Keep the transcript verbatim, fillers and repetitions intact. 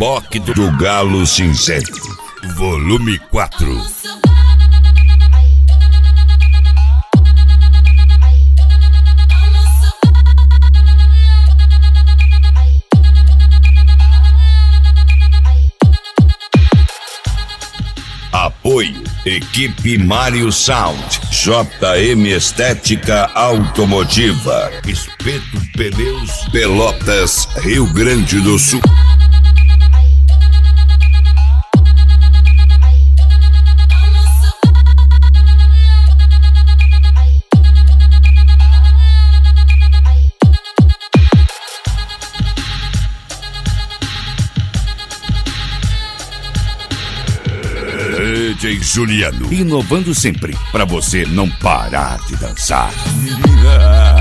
reboque do Galo Cinzento, volume quatro. Apoio: Equipe Mário Sound, J M Estética Automotiva, Espeto Pneus, Pelotas, Rio Grande do Sul. D J Juliano, inovando sempre, pra você não parar de dançar.